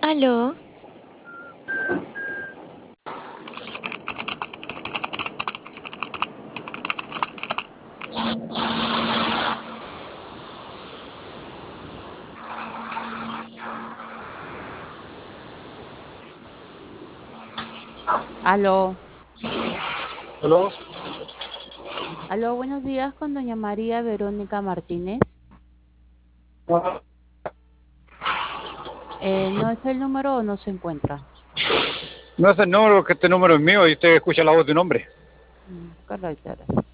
Aló, Aló, ¿Aló? aló, buenos días con doña María Verónica Martínez. Ah, ¿No es el número o no se encuentra? no es el número, que este número es mío y usted escucha la voz de un hombre. Qué reitero.